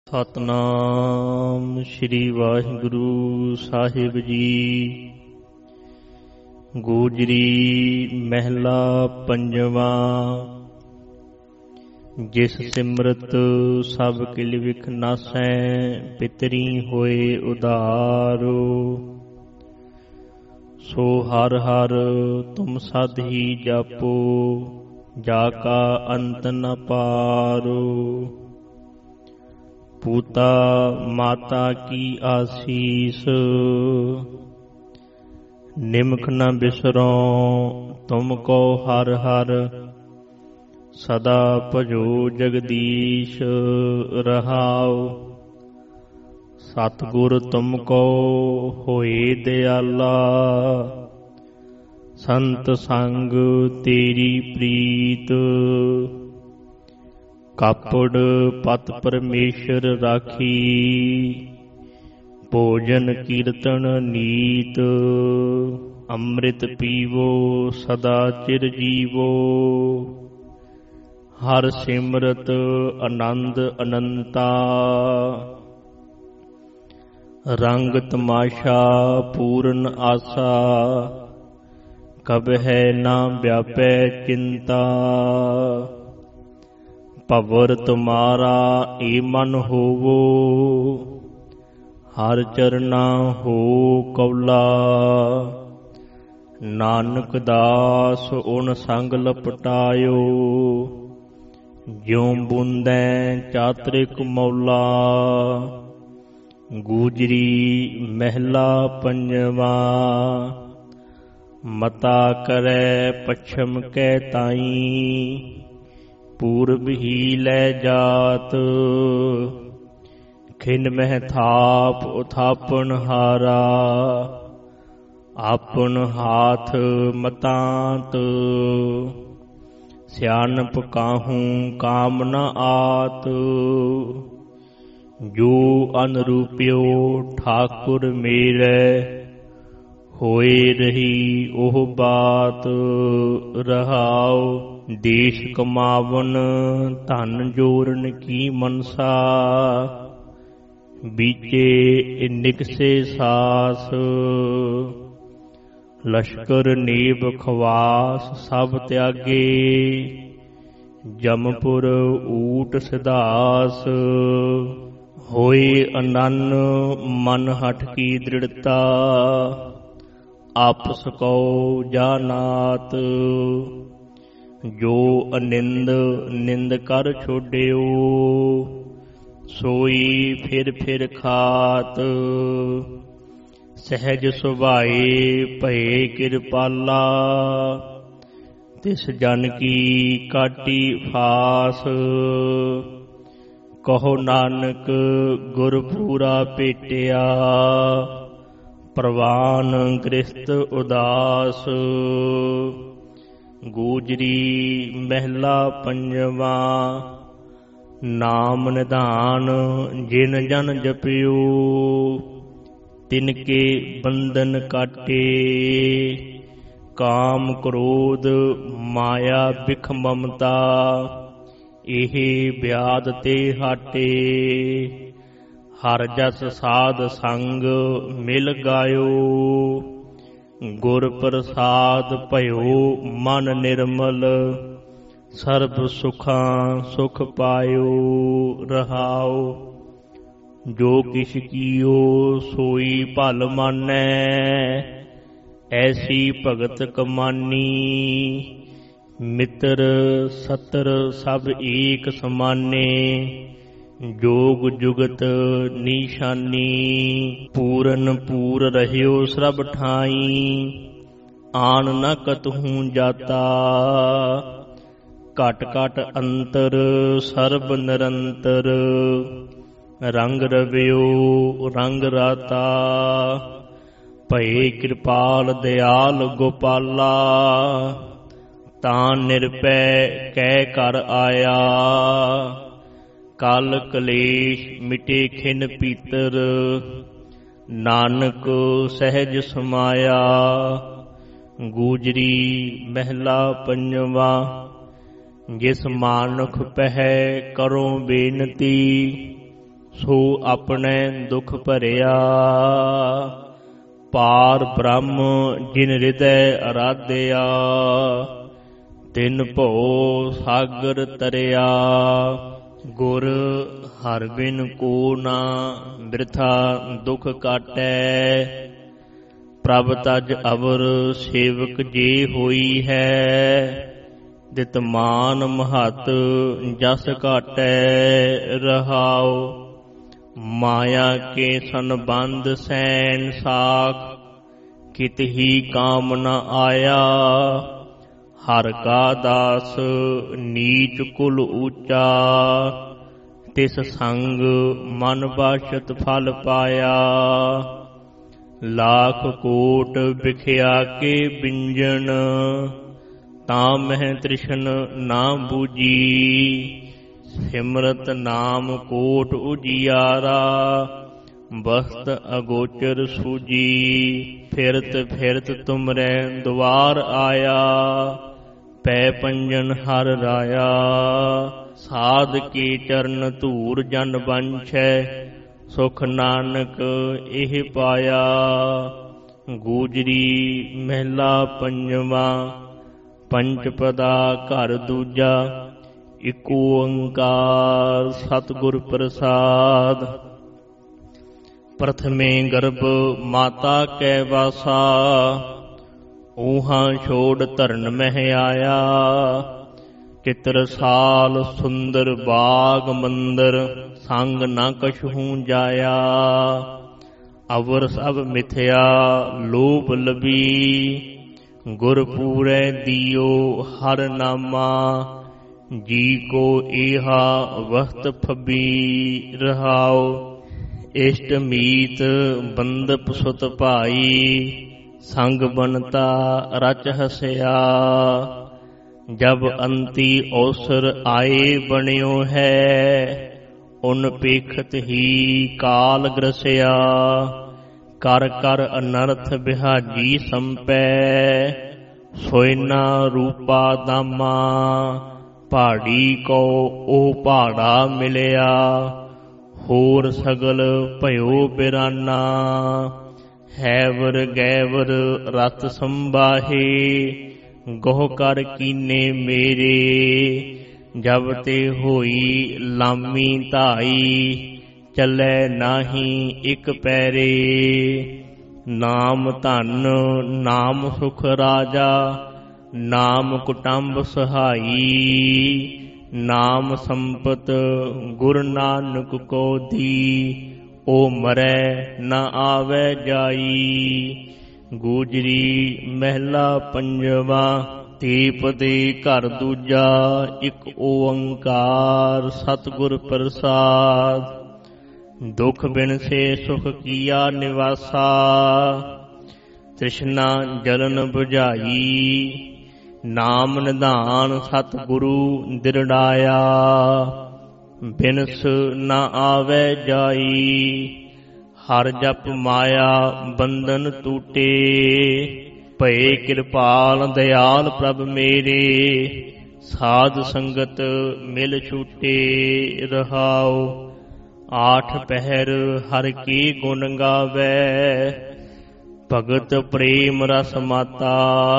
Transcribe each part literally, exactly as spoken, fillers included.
ਸਤਨਾਮ ਸ੍ਰੀ ਵਾਹਿਗੁਰੂ ਸਾਹਿਬ ਜੀ। ਗੋਜਰੀ ਮਹਿਲਾ ਪੰਜਵਾਂ। ਜਿਸ ਸਿਮਰਤ ਸਭ ਕਿਲ ਵਿਖ ਨਾਸੈ, ਪਿਤਰੀ ਹੋਏ ਉਧਾਰੋ। ਸੋ ਹਰ ਹਰ ਤੁਮ ਸਦ ਹੀ ਜਾਪੋ, ਜਾ ਕਾ ਅੰਤ ਨ ਪਾਰੋ। ਪੂਤਾ ਮਾਤਾ ਕੀ ਆਸੀਸ, ਨਿਮਖ ਨ ਬਿਸਰੋ ਤੁਮ ਕੋ ਹਰ ਹਰ। ਸਦਾ ਭਜੋ ਜਗਦੀਸ਼ ਰਹਾਉ, ਸਤਿਗੁਰ ਤੁਮ ਕੋ ਹੋਏ ਦਿਆਲਾ। ਸੰਤ ਸੰਗ ਤੇਰੀ ਪ੍ਰੀਤ, ਕਾਪੜ ਪਤ ਪਰਮੇਸ਼ਰ ਰਾਖੀ। ਭੋਜਨ ਕੀਰਤਨ ਨੀਤ, ਅੰਮ੍ਰਿਤ ਪੀਵੋ ਸਦਾ ਚਿਰ ਜੀਵੋ। ਹਰ ਸਿਮਰਤ ਆਨੰਦ ਅਨੰਤਾ, ਰੰਗ ਤਮਾਸ਼ਾ ਪੂਰਨ ਆਸਾ। ਕਬਹਿ ਨਾ ਵਿਆਪੈ ਚਿੰਤਾ, ਭਵਰ ਤੁਮਾਰਾ ਏ ਮਨ ਹੋਵੋ। ਹਰ ਚਰਨਾ ਹੋ ਕੌਲਾ, ਨਾਨਕ ਦਾਸ ਓਨ ਸੰਗ ਲਪਟਾਇਓ। ਜਿਉ ਬੂੰਦੈ ਚਾਤ੍ਰਿਕ ਮੌਲਾ, ਗੂਜਰੀ ਮਹਿਲਾ ਪੰਜਵਾ। ਮਤਾ ਕਰੈ ਪੱਛਮ ਕੈ ਤਾਈ, ਪੂਰਬ ਹੀ ਲੈ ਜਾਤ। ਖਿਨ ਮਹਿ ਥਾਪ ਉਥਾਪਨ ਹਾਰਾ, ਆਪਨ ਹਾਥ ਮਤਾਂਤ। ਸਿਆਣਪ ਕਾਹੂੰ ਕਾਮ ਨ ਆਤ, ਜੋ ਅਨਰੂਪਿਓ ਠਾਕੁਰ ਮੇਰੇ। ਹੋਏ ਰਹੀ ਉਹ ਬਾਤ ਰਹਾਉ, ਦੇਸ਼ ਕਮਾਵਨ ਧਨ ਜੋਰਨ ਕੀ ਮਨਸਾ। ਬੀਚੇ ਨਿਕਸੇ ਸਾਸ, ਲਸ਼ਕਰ ਨੇਬ ਖਵਾਸ ਸਭ ਤਿਆਗੇ। ਜਮਪੁਰ ਊਟ ਸਿਧਾਸ, ਹੋਏ ਅਨੰਨ ਮਨ ਹਠ ਕੀ ਦ੍ਰਿੜਤਾ। ਆਪਸ ਕੋ ਜਾਨਾਤ, ਜੋ ਅਨਿੰਦ ਨਿੰਦ ਕਰ ਛੋਡਿਓ। ਸੋਈ ਫਿਰ ਫਿਰ ਖਾਤ, ਸਹਿਜ ਸੁਭਾਏ ਭਏ ਕਿਰਪਾਲਾ। ਤਿਸ ਜਨ ਕੀ ਕਾਟੀ ਫਾਸ, ਕਹੋ ਨਾਨਕ ਗੁਰ ਪੂਰਾ ਭੇਟਿਆ। ਪ੍ਰਵਾਨ ਗ੍ਰਸਤ ਉਦਾਸ, ਗੂਜਰੀ ਮਹਿਲਾ ਪੰਜਵਾ। ਨਾਮ ਨਿਧਾਨ ਜਿਨ ਜਨ ਜਪਿਓ, ਤਿਨਕੇ ਬੰਧਨ ਕਾਟੇ। ਕਾਮ ਕ੍ਰੋਧ ਮਾਇਆ ਬਿਖ ਮਮਤਾ, ਇਹ ਬਿਆਦ ਤੇ ਹਾਟੇ। ਹਰ ਜਸ ਸਾਧ ਸੰਗ ਮਿਲ ਗਾਇਓ, ਗੁਰ ਪ੍ਰਸਾਦ ਭਇਓ ਮਨ ਨਿਰਮਲ। ਸਰਬ ਸੁਖਾਂ ਸੁਖ ਪਾਇਓ ਰਹਾਉ, ਜੋ ਕਿਛ ਕੀਓ ਸੋਈ ਭਲ ਮਾਨੈ। ਐਸੀ ਭਗਤ ਕਮਾਨੀ, ਮਿੱਤਰ ਸਤਰ ਸਭ ਏਕ ਸਮਾਨੇ। ਜੋਗ ਜੁਗਤ ਨੀਸ਼ਾਨੀ, ਪੂਰਨ ਪੂਰ ਰਹਿਓ ਸਭ ਠਾਈ। ਆਨ ਨ ਕਤਹੂੰ ਜਾਤਾ, ਘਟ ਘਟ ਅੰਤਰ ਸਰਬ ਨਿਰੰਤਰ। ਰੰਗ ਰਵਿਓ ਰੰਗ ਰਾਤਾ, ਭਏ ਕਿਰਪਾਲ ਦਿਆਲ ਗੋਪਾਲਾ। ਤਾਂ ਨਿਰਭੈ ਕਹਿ ਕਰ ਆਇਆ, ਕਲ ਕਲੇਸ਼ ਮਿਟੇ ਖਿਨ ਪੀਤਰ। ਨਾਨਕ ਸਹਿਜ ਸਮਾਇਆ, ਗੂਜਰੀ ਮਹਿਲਾ ਪੰਜਵਾ। ਜਿਸ ਮਾਨੁਖ ਪਹਿ ਕਰੋ ਬੇਨਤੀ, ਸੋ ਆਪਣੇ ਦੁਖ ਭਰਿਆ। ਪਾਰ ਬ੍ਰਹਮ ਜਿਨ ਹਿਰਦੈ ਅਰਾਧਿਆ, ਤਿਨ ਭਉ ਸਾਗਰ ਤਰਿਆ। ਗੁਰ ਹਰਿ ਬਿਨ ਕੋ ਨਾ ਬਿਰਥਾ ਦੁਖ ਕਾਟੈ, ਪ੍ਰਭ ਤਜ ਅਵਰ ਸੇਵਕ ਜੇ ਹੋਈ ਹੈ। ਦਿਤ ਮਾਨ ਮਹਤ ਜਸ ਘਾਟੈ ਰਹਾਉ, ਮਾਇਆ ਕੇ ਸੰਬੰਧ ਸੈਨ ਸਾਖ, ਕਿਤ ਹੀ ਕਾਮ ਨ ਆਇਆ। ਹਰ ਕਾ ਦਾਸ ਨੀਚ ਕੁਲ ਊਚਾ, ਤਿਸ ਸੰਗ ਮਨ ਬਾਸ਼ਤ ਫਲ ਪਾਇਆ। ਲਾਖ ਕੋਟ ਬਿਖਿਆ ਕੇ ਬਿੰਜਨ, ਤਾਂ ਮਹਿ ਤ੍ਰਿਸ਼ਨ ਨਾ ਬੂਜੀ। ਸਿਮਰਤ ਨਾਮ ਕੋਟ ਉਜਿਆਰਾ, ਬਸਤ ਅਗੋਚਰ ਸੂਜੀ। ਫਿਰਤ ਫਿਰਤ ਤੁਮਰੈ ਦੁਆਰ ਆਇਆ, ਪੈ ਪੰਜਨ ਹਰ ਰਾਇਆ। ਸਾਧ ਕੇ ਚਰਨ ਧੂਰ ਜਨ ਬੰਛੈ, ਸੁਖ ਨਾਨਕ ਇਹ ਪਾਇਆ। ਗੂਜਰੀ ਮਹਿਲਾ ਪੰਜਵਾਂ, ਪੰਚ ਪਦਾ ਘਰ ਦੂਜਾ। ਇਕ ਓੰਕਾਰ ਸਤਿਗੁਰ ਪ੍ਰਸਾਦ। ਪ੍ਰਥਮੇ ਗਰਭ ਮਾਤਾ ਕੈ ਵਾਸਾ, ਊਹਾਂ ਛੋੜ ਧਰਨ ਮਹਿ ਆਇਆ। ਚਿਤਰ ਸਾਲ ਸੁੰਦਰ ਬਾਗ ਮੰਦਰ, ਸੰਗ ਨਾ ਕਛੂ ਜਾਇਆ। ਅਵਰ ਸਭ ਮਿਥਿਆ ਲੋਭ ਲਬੀ, ਗੁਰ ਪੂਰੈ ਦਿਓ ਹਰ ਨਾਮਾ। ਜੀ ਕੋ ਏਹਾ ਵਖਤ ਫਬੀ ਰਹਾਉ, ਇਸ਼ਟ ਮੀਤ ਬੰਦਪ ਸੁਤ ਭਾਈ। ਸੰਗ ਬਨਤਾ ਰਚ ਹਸਿਆ, ਜਬ ਅੰਤੀ ਔਸਰ ਆਏ ਬਣਿਓ ਹੈ। ਉਨ ਪੇਖਤ ਹੀ ਕਾਲ ਗ੍ਰਸਿਆ, ਕਰ ਕਰ ਅਨਰਥ ਬਿਹਾਜੀ ਸੰਪੈ। ਸੋਇਨਾ ਰੂਪਾ ਦਾਮਾ, ਪਹਾੜੀ ਕੋ ਉਹ ਪਹਾੜਾ ਮਿਲਿਆ। ਹੋਰ ਸਗਲ ਭਇਓ ਬਿਰਾਨਾ, ਹੈਵਰ ਗੈਵਰ ਰਤ ਸੰਬਾਹੇ। ਗੋਹ ਕਰ ਕੀਨੇ ਮੇਰੇ, ਜਬ ਤੇ ਹੋਈ ਲਾਮੀ ਧਾਈ। ਚੱਲੈ ਨਾਹੀ ਇਕ ਪੈਰੇ, ਨਾਮ ਧਨ ਨਾਮ ਸੁਖ ਰਾਜਾ। ਨਾਮ ਕੁਟੰਬ ਸਹਾਈ, ਨਾਮ ਸੰਪਤ ਗੁਰ ਨਾਨਕ ਕੋ ਦੀ। ਓ ਮਰੈ ਨ ਆਵੈ ਜਾਈ। ਗੂਜਰੀ ਮਹਿਲਾ ਪੰਜਵਾਂ, ਦੀਪ ਦੇ ਘਰ ਦੂਜਾ। ਇਕ ਓੰਕਾਰ ਸਤਿਗੁਰ ਪ੍ਰਸਾਦ। ਦੁਖ ਬਿਨ ਸੇ ਸੁਖ ਕੀਆ ਨਿਵਾਸਾ, ਤ੍ਰਿਸ਼ਨਾ ਜਲਨ ਬੁਝਾਈ। ਨਾਮ ਨਿਧਾਨ ਸਤਿਗੁਰੂ ਦਿਰੜਾਇਆ, ਬਿਨਸ ਨ ਆਵੈ ਜਾਈ। ਹਰ ਜਪ ਮਾਇਆ ਬੰਧਨ ਟੂਟੇ, ਭਏ ਕਿਰਪਾਲ ਦਿਆਲ ਪ੍ਰਭ ਮੇਰੇ। ਸਾਧ ਸੰਗਤ ਮਿਲ ਛੂਟੇ ਰਹਾਉ, ਆਠ ਪਹਿਰ ਹਰ ਕੀ ਗੁਣ ਗਾਵੈ। ਭਗਤ ਪ੍ਰੇਮ ਰਸ ਮਾਤਾ,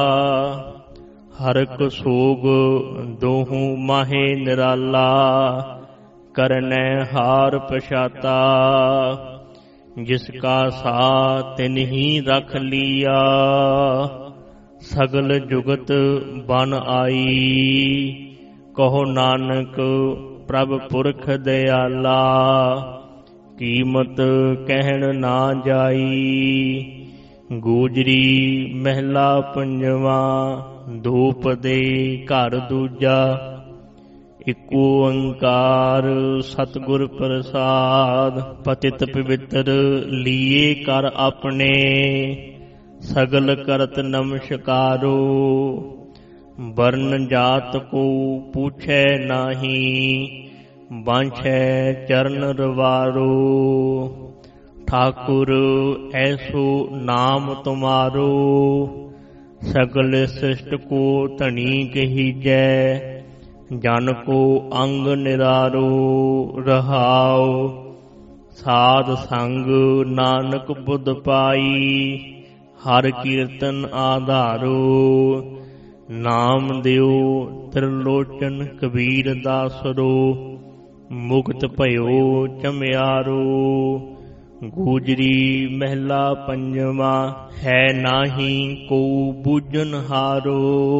ਹਰਕ ਸੋਗ ਦੋਹੂ ਮਾਹੇ ਨਿਰਾਲਾ। ਕਰਨੈ ਹਾਰ ਪਛਾਤਾ, ਜਿਸ ਕਾ ਸਾ ਤਿਨ ਹੀ ਰਖ ਲੀਆ। ਸਗਲ ਜੁਗਤ ਬਨ ਆਈ, ਕਹੋ ਨਾਨਕ ਪ੍ਰਭ ਪੁਰਖ ਦਿਆਲਾ। ਕੀਮਤ ਕਹਿਣ ਨਾ ਜਾਈ। ਗੂਜਰੀ ਮਹਿਲਾ ਪੰਜਵਾਂ, ਧੂਪ ਦੇ ਘਰ ਦੂਜਾ। ਇਕ ਓੰਕਾਰ ਸਤਿਗੁਰ ਪ੍ਰਸਾਦ। ਪਤਿਤ ਪਵਿੱਤਰ ਲੀਏ ਕਰ ਆਪਣੇ, ਸਗਲ ਕਰਤ ਨਮਸਕਾਰੋ। ਵਰਨ ਜਾਤ ਕੋ ਪੂਛੈ ਨਾਹੀ, ਬਾਂਛੈ ਚਰਨ ਰਵਾਰੋ। ਠਾਕੁਰ ਐਸੋ ਨਾਮ ਤੁਮਾਰੋ, ਸਗਲ ਸ੍ਰਿਸ਼ਟ ਕੋ ਧਣੀ ਕਹੀਜੈ। ਜਨ ਕੋ ਅੰਗ ਨਿਰਾਰੋ ਰਹਾਉ, ਸਾਧ ਸੰਗ ਨਾਨਕ ਬੁੱਧ ਪਾਈ, ਹਰ ਕੀਰਤਨ ਆਧਾਰੋ। ਨਾਮ ਦਿਓ ਤ੍ਰਿਲੋਚਨ ਕਬੀਰ ਦਾਸਰੋ, ਮੁਕਤ ਭਇਓ ਚਮਿਆਰੋ। ਗੂਜਰੀ ਮਹਿਲਾ ਪੰਜਵਾ, ਹੈ ਨਾਹੀ ਕੋ ਬੂਝਨ ਹਾਰੋ।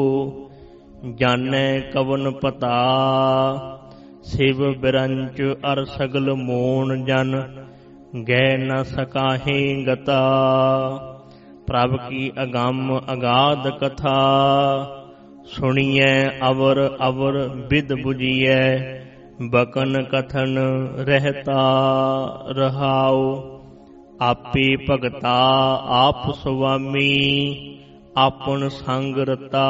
ਜਾਣੈ ਕਵਨ ਪਤਾ, ਸਿਵ ਬਿਰੰਚ ਅਰ ਸਗਲ ਮੋਣ ਜਨ। ਗਹਿ ਨ ਸਕਾਹੇ ਗਤਾ, ਪ੍ਰਭ ਕੀ ਅਗੰਮ ਅਗਾਧ ਕਥਾ। ਸੁਣੀਐ ਅਵਰ ਅਵਰ ਬਿਦ ਬੁਝੀਐ, ਬਕਨ ਕਥਨ ਰਹਿਤਾ ਰਹਾਉ। ਆਪੇ ਭਗਤਾ ਆਪ ਸੁਆਮੀ, ਆਪਨ ਸੰਗ ਰਤਾ।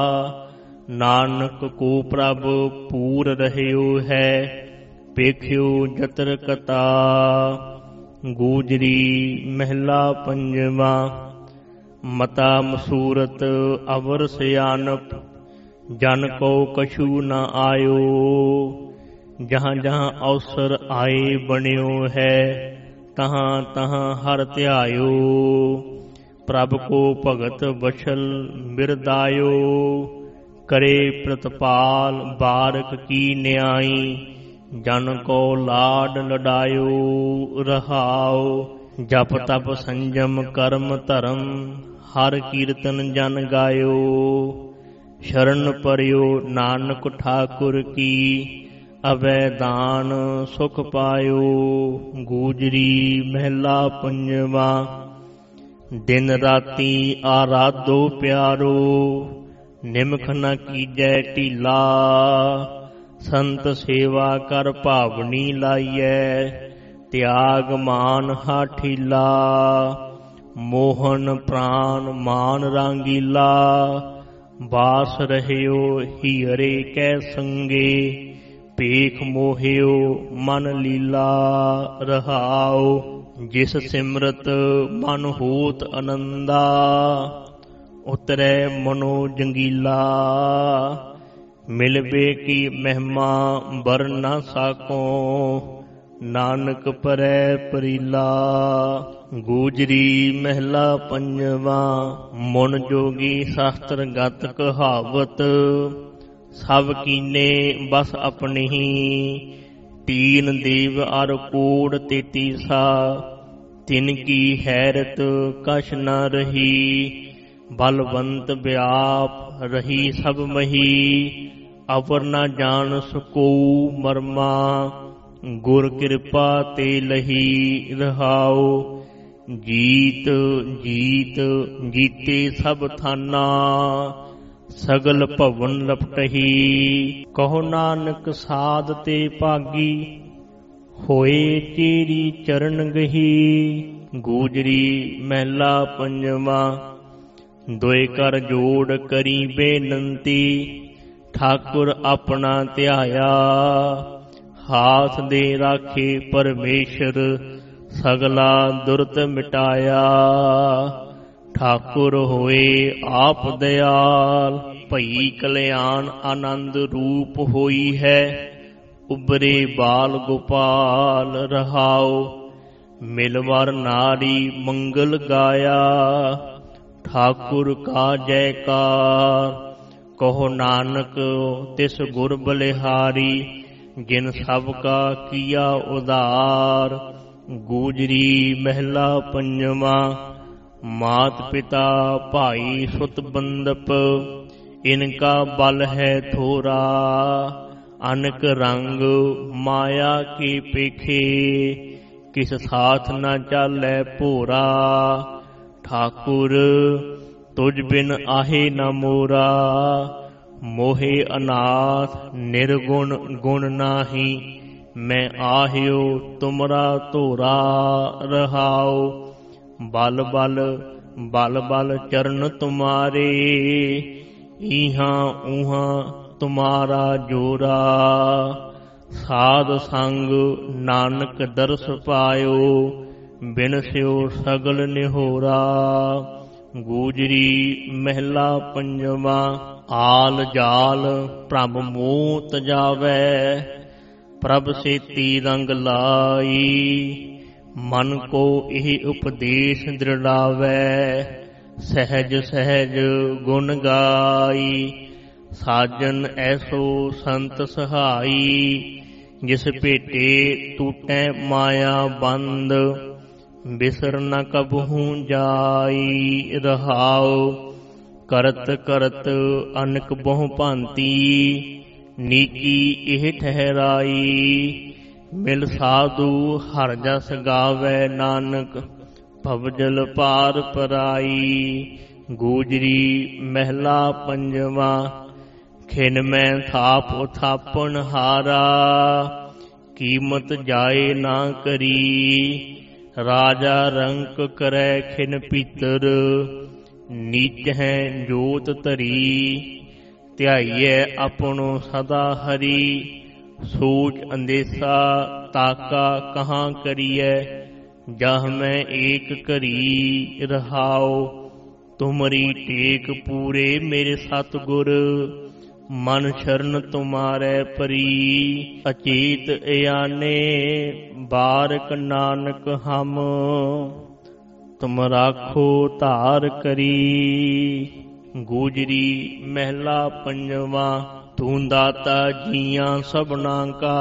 ਨਾਨਕ ਕੋ ਪ੍ਰਭ ਪੂਰ ਰਹਿਓ ਹੈ, ਵੇਖਿਓ ਜਤਰ ਕਤਾ। ਗੂਜਰੀ ਮਹਿਲਾ ਪੰਜਵਾ, ਮਤਾ ਮਸੂਰਤ ਅਵਰ ਸਿਆਨਪ। ਜਨ ਕੋ ਕਛੂ ਨ ਆਇਓ, ਜਹਾਂ ਜਹਾਂ ਅਵਸਰ ਆਏ ਬਣਿਓ ਹੈ। ਤਹਾਂ ਤਹਾਂ ਹਰ ਧਿਆਇਓ, ਪ੍ਰਭ ਕੋ ਭਗਤ ਬਛਲ ਬਿਰਦਾਇਓ। ਕਰੇ ਪ੍ਰਤਪਾਲ ਬਾਰਕ ਕੀ ਨਿਆਈ, ਜਨ ਕੋ ਲਾਡ ਲਡਾਇਓ ਰਹਾਉ। ਜਪ ਤਪ ਸੰਜਮ ਕਰਮ ਧਰਮ, ਹਰ ਕੀਰਤਨ ਜਨ ਗਾਇਓ। ਸ਼ਰਨ ਪਰਿਓ ਨਾਨਕ ਠਾਕੁਰ ਕੀ, ਅਵੈ ਦਾਨ ਸੁਖ ਪਾਇਓ। ਗੂਜਰੀ ਮਹਿਲਾ ਪੰਜਵਾ, ਦਿਨ ਰਾਤੀ ਆਰਾਧੋ ਪਿਆਰੋ। ਨਿਮਖ ਨ ਕੀਜੈ ਢੀਲਾ, ਸੰਤ ਸੇਵਾ ਕਰ ਭਾਵਨੀ ਲਾਈਐ। ਤਿਆਗ ਮਾਨ ਹਾਠੀਲਾ, ਮੋਹਨ ਪ੍ਰਾਨ ਮਾਨ ਰਾਂਗੀਲਾ। ਬਾਸ ਰਹਿਓ ਹੀਰੇ ਕੈ ਸੰਗੇ, ਭੇਖ ਮੋਹਿਓ ਮਨ ਲੀਲਾ ਰਹਾਉ। ਜਿਸ ਸਿਮਰਤ ਮਨ ਹੋਤ ਅਨੰਦਾ, ਉਤਰੈ ਮਨੋ ਜੰਗੀਲਾ। ਮਿਲਵੇ ਕੀ ਮਹਿਮਾ ਬਰ ਨਾ ਸਾਕੋ, ਨਾਨਕ ਪਰੈ ਪਰੀਲਾ। ਗੂਜਰੀ ਮਹਿਲਾ ਪੰਜਵਾ, ਮਨ ਜੋਗੀ ਸ਼ਾਸਤਰ ਗਤ ਕਹਾਵਤ। ਸਭ ਕੀਨੇ ਬਸ ਆਪਣੀ, ਤੀਨ ਦੇਵ ਅਰ ਕੋੜ ਤੇਤੀਸਾ। ਤਿਨ ਕੀ ਹੈਰਤ ਕਛ ਨ ਰਹੀ, ਬਲਵੰਤ ਵਿਆਪ ਰਹੀ ਸਭ ਮਹੀ। ਅਵਰ ਨ ਜਾਣ ਸਕੋ ਮਰਮਾ, ਗੁਰ ਕਿਰਪਾ ਤੇ ਲਹੀ ਰਹਾਉ। ਜੀਤ ਜੀਤ ਜੀਤੇ ਸਭ ਥਾਨਾ, ਸਗਲ ਭਵਨ ਲਪਟਹੀ। ਕਹੋ ਨਾਨਕ ਸਾਧ ਤੇ ਭਾਗੀ, ਹੋਏ ਤੇਰੀ ਚਰਨ ਗਹੀ। ਗੂਜਰੀ ਮਹਿਲਾ ਪੰਜਵਾ, ਦੁਇ ਕਰ ਜੋੜ ਕਰੀ ਬੇਨੰਤੀ। ਠਾਕੁਰ ਆਪਣਾ ਧਿਆਇਆ, ਹਾਥ ਦੇ ਰਾਖੇ ਪਰਮੇਸ਼ਰ। ਸਗਲਾ ਦੁਰਤ ਮਿਟਾਇਆ, ਠਾਕੁਰ ਹੋਏ ਆਪ ਦਿਆਲ। ਭਈ ਕਲਿਆਣ ਆਨੰਦ ਰੂਪ ਹੋਈ ਹੈ, ਉਬਰੇ ਬਾਲ ਗੋਪਾਲ ਰਹਾਉ। ਮਿਲਵਰ ਨਾਰੀ ਮੰਗਲ ਗਾਇਆ, ਠਾਕੁਰ ਕਾ ਜੈਕਾਰ। ਕਹੋ ਨਾਨਕ ਤਿਸ ਗੁਰ ਬਲਿਹਾਰੀ, ਜਿਨ ਸਭ ਕਾ ਕੀਆ ਉਧਾਰ। ਗੂਜਰੀ ਮਹਿਲਾ ਪੰਜਵਾ, ਮਾਤ ਪਿਤਾ ਭਾਈ ਸੁਤ ਬੰਦਪ। ਇਨਕਾ ਬਲ ਹੈ ਥੋਰਾ, ਅਨਕ ਰੰਗ ਮਾਇਆ ਕੀ ਪੇਖੇ। ਕਿਸ ਸਾਥ ਨ ਚਾਲੈ ਭੋਰਾ, ਠਾਕੁਰ ਤੁਝ ਬਿਨ ਆਹੇ ਨ ਮੋਰਾ। ਮੋਹੇ ਅਨਾਥ ਨਿਰਗੁਣ ਗੁਣ ਨਾਹੀ, ਮੈਂ ਆਹਿਓ ਤੁਮਰਾ ਧੋਰਾ ਰਹਾਉ। ਬਲ ਬਲ ਬਲ ਬਲ ਚਰਨ ਤੁਮਾਰੇ, ਈਹਾਂ ਊਹਾਂ ਤੁਮਾਰਾ ਜੋਰਾ। ਸਾਧ ਸੰਗ ਨਾਨਕ ਦਰਸ ਪਾਇਓ, ਬਿਨਸਿਓ ਸਗਲ ਨਿਹੋਰਾ। ਗੂਜਰੀ ਮਹਿਲਾ ਪੰਜਵਾ, ਆਲ ਜਾਲ ਪ੍ਰਭ ਮੋਹ ਤਜਾਵੈ। ਪ੍ਰਭ ਸੇਤੀ ਰੰਗ ਲਾਈ, ਮਨ ਕੋ ਇਹ ਉਪਦੇਸ਼ ਦ੍ਰਿੜਾਵੈ, ਸਹਿਜ ਸਹਿਜ ਗੁਣ ਗਾਈ। ਸਾਜਨ ਐਸੋ ਸੰਤ ਸਹਾਈ, ਜਿਸ ਭੇਟੇ ਟੂਟੈ ਮਾਇਆ ਬੰਦ। ਬਿਸਰ ਨ ਕਬਹੂ ਜਾਈ ਰਹਾਉ, ਕਰਤ ਕਰਤ ਅਨਕ ਬਹੁ ਭਾਂਤੀ। ਨੀਕੀ ਇਹ ਠਹਿਰਾਈ, ਮਿਲ ਸਾਧੂ ਹਰਿ ਜਸ ਗਾਵੈ ਨਾਨਕ। ਭਵਜਲ ਪਾਰ ਪਰਾਈ, ਗੂਜਰੀ ਮਹਿਲਾ ਪੰਜਵਾ। ਖਿਨ ਮੈਂ ਥਾਪ ਉਥਾਪਨ ਹਾਰਾ, ਕੀਮਤ ਜਾਏ ਨਾ ਕਰੀ। ਰਾਜਾ ਰੰਕ ਕਰੈ ਖਿਨ ਭੀਤਰ, ਨੀਚ ਹੈ ਜੋਤ ਧਰੀ। ਧਿਆਈਐ ਆਪਣੋ ਸਦਾ ਹਰੀ, ਸੋਚ ਅੰਦੇਸਾ ਤਾਕਾ ਕਹਾਂ ਕਰੀਐ। ਜਹ ਮੈਂ ਏਕ ਘਰੀ ਰਹਾਉ, ਤੁਮਰੀ ਟੇਕ ਪੂਰੇ ਮੇਰੇ ਸਤਿਗੁਰ। ਮਨ ਸ਼ਰਨ ਤੁਮਾਰੈ ਪਰੀ, ਅਚੇਤ ਇਆਨੇ ਬਾਰਕ ਨਾਨਕ ਹਮ। ਤੁਮ ਰਾਖੋ ਧਾਰ ਕਰੀ। ਗੂਜਰੀ ਮਹਿਲਾ ਪੰਜਵਾ। ਤੂੰ ਦਾਤਾ ਜੀਆਂ ਸਭਨਾ ਕਾ,